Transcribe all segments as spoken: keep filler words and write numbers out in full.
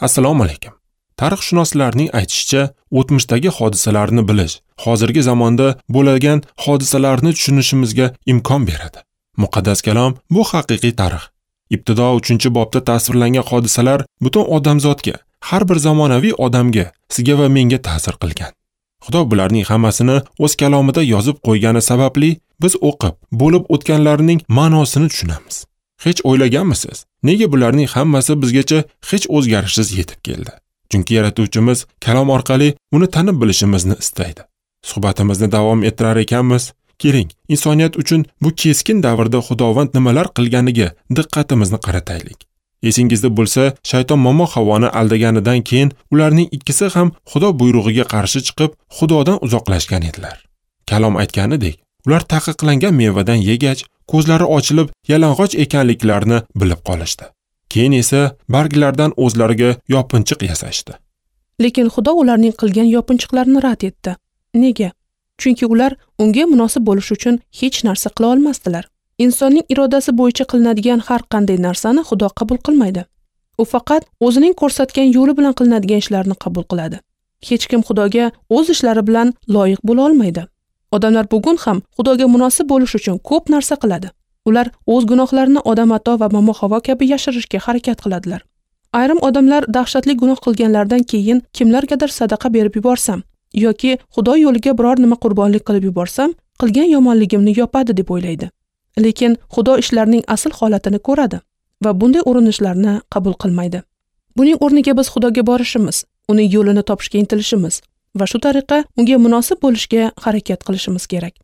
Assalomu alaykum. Tarixshunoslarning aytishicha, o'tmishdagi hodisalarni bilish hozirgi zamonda bo'lgan hodisalarni tushunishimizga imkon beradi. Muqaddas kalom bu haqiqiy tarix. Ibtido uchinchi bobda tasvirlangan hodisalar butun odamzodga, har bir zamonaviy odamga, sizga va menga ta'sir qilgan. Xudo bularning hammasini o'z kalomida yozib qo'ygani sababli biz o'qib, bo'lib o'tganlarning ma'nosini tushunamiz. Hech o'ylaganmisiz? Nega bularning hammasi bizgacha hech o'zgarishsiz yetib keldi? Chunki Yaratuvchimiz kalom orqali uni tanib bilishimizni istaydi. Suhbatimizni davom ettirar ekanmiz. Keling, insoniyat uchun bu keskin davrda Xudovand nimalar qilganiga diqqatimizni qarataylik. Esingizda bo'lsa, shayton momo Havvoni aldaganidan keyin ularning ikkisi ham Xudo buyrug'iga qarshi chiqib, Xudodan uzoqlashgan edilar. Kalom aytganidek, ular taqiqlangan mevadan yegach, ko'zlari ochilib, yalang'och ekanliklarini bilib qolishdi. Keyin esa barglardan o'zlariga yopinchiq yasashdi. Lekin Xudo ularning qilgan yopinchiqlarini rad etdi. Nega? Chunki ular unga munosib bo'lish uchun hech narsa qila olmasdilar. Insonning irodasi bo'yicha qilinadigan har qanday narsani Xudo qabul qilmaydi. U faqat o'zining ko'rsatgan yo'li bilan qilinadigan ishlarni qabul qiladi. Hech kim Xudoga o'z ishlari bilan loyiq bo'la olmaydi. Odamlar bugun ham Xudoga munosib bo'lish uchun ko'p narsa qiladi. Ular o'z gunohlarini odam ato va momo Havvo kabi yashirishga harakat qiladilar. Ayrim odamlar dahshatli gunoh qilganlardan keyin kimlargadir sadaqa berib yuborsam yoki Xudo yo'liga biror nima qurbonlik qilib yuborsam, qilgan yomonligimni yopadi deb o'ylaydi. Lekin Xudo ishlarning asl holatini ko'radi va bunday urinishlarni qabul qilmaydi. Buning o'rniga biz Xudoga borishimiz, uning yo'lini topishga intilishimiz va shu tariqa unga munosib bo'lishga harakat qilishimiz kerak.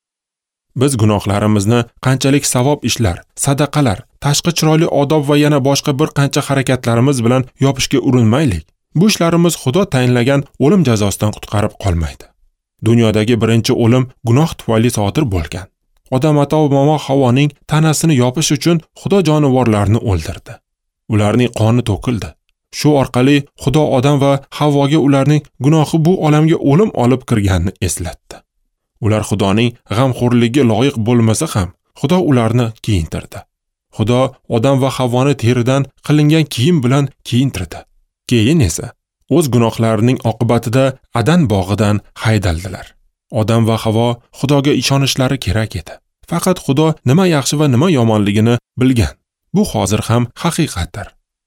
Biz gunohlarimizni qanchalik savob ishlar, sadaqalar, tashqi chiroyli odob va yana boshqa bir qancha harakatlarimiz bilan yopishga urinmaylik. Bu ishlarimiz Xudo tayinlagan o'lim jazosidan qutqarib qolmaydi. Dunyodagi birinchi o'lim gunoh tufayli sodir bo'lgan. Odam ato va momo Havvoning tanasini yopish uchun Xudo jonivorlarni o'ldirdi. Ularning qoni to'kildi. Shu orqali Xudo odam va Havvoga ularning gunohi bu olamga o'lim olib kirganini eslatdi. Ular Xudoning g'amxo'rligiga loyiq bo'lmasa ham, Xudo ularni kiyintirdi. Xudo odam va Havvoni teridan qilingan kiyim bilan kiyintirdi. Keyin esa o'z gunohlarining oqibatida Adan bog'idan haydaldilar. Odam va Havvo Xudoga ishonishlari kerak edi. Faqat Xudo nima yaxshi va nima yomonligini bilgan. Bu hozir ham haqiqatdir.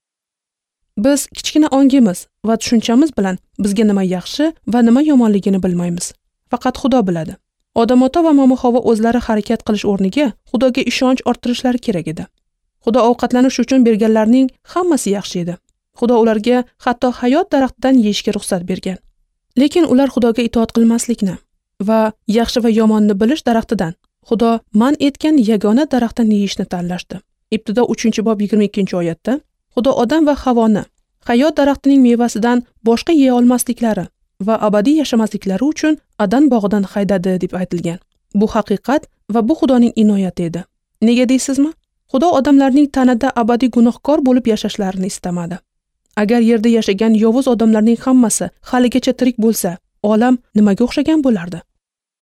Biz kichkina ongimiz va tushunchamiz bilan bizga nima yaxshi va nima yomonligini bilmaymiz. Faqat Xudo biladi. Odam ota va momo Havvo o'zlari harakat qilish o'rniga Xudoga ishonch orttirishlari kerak edi. Xudo ovqatlanish uchun berganlarning hammasi yaxshi edi. Xudo ularga hatto hayot daraxtidan yeyishga ruxsat bergan. Lekin ular Xudoga itoat qilmaslikni va yaxshi va yomonni bilish daraxtidan, Xudo man etgan yagona daraxtdan yeyishni tanlashdi. Ibtido uchinchi bob yigirma ikkinchi oyatda Xudo odam va Havvoni hayot daraxtining mevasidan boshqa yeya olmasliklari va abadiy yashamasliklari uchun Adan bog'idan haydadi deb aytilgan. Bu haqiqat va bu Xudoning inoyati edi. Nega deysizmi? Xudo odamlarning tanada abadiy gunohkor bo'lib yashashlarini istamadi. Agar yerda yashagan yovuz odamlarning hammasi haligacha tirik bo'lsa, olam nimaga o'xshagan bo'lardi?